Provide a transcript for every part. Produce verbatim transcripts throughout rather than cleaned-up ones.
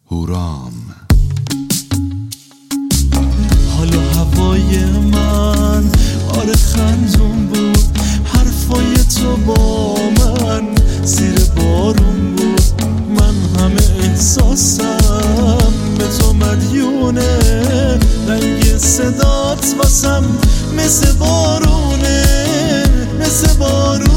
هورام. حالا هوای من آره خندون بود، حرفای تو با من زیر بارون بود. من همه احساسم به تو مدیونه، رنگ صدات واسم مثل بارونه، مثل بارونه.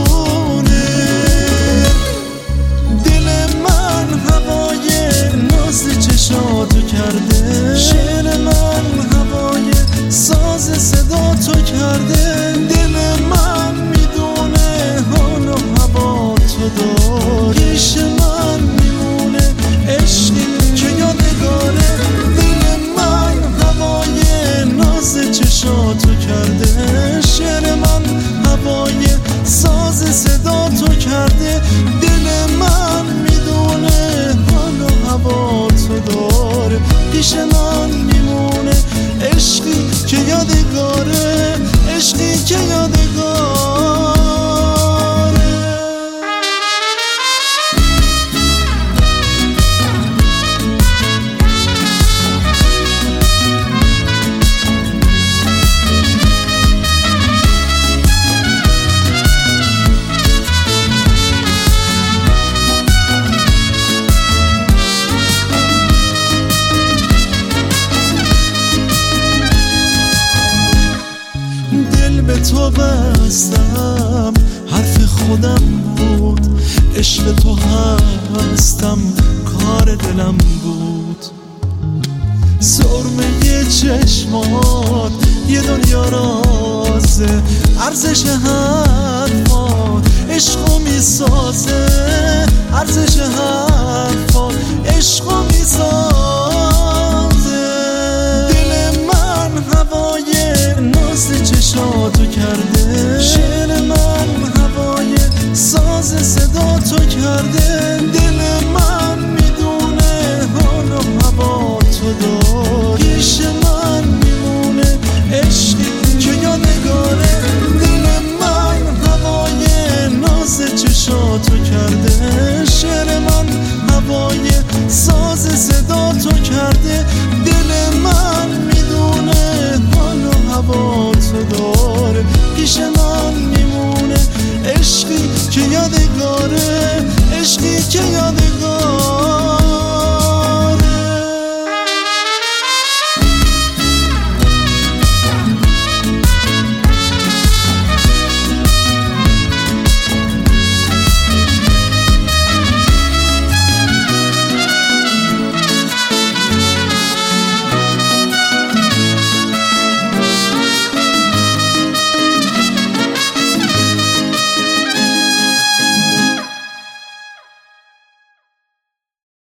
دل من هوای ناز چشاتو کرده، شعر من هوای ساز صدا تو کرده. دل من میدونه حال و هوا تو داره، پیش من میمونه عشقی که یادگاره. دل من هوای ناز چشاتو کرده، شعر من هوای ساز صدا تو کرده. دل من میدونه حال و هوا تو داره، پیش من میمونه عشقی که یادگاره، عشقی که یادگاره. به تو بستم حرف خودم بود، عشق تو هستم کار دلم بود. سرمه چشمات یه دنیا رازه، ارزش حرفات عشقو میسازه، ارزش حرفات عشقو میسازه.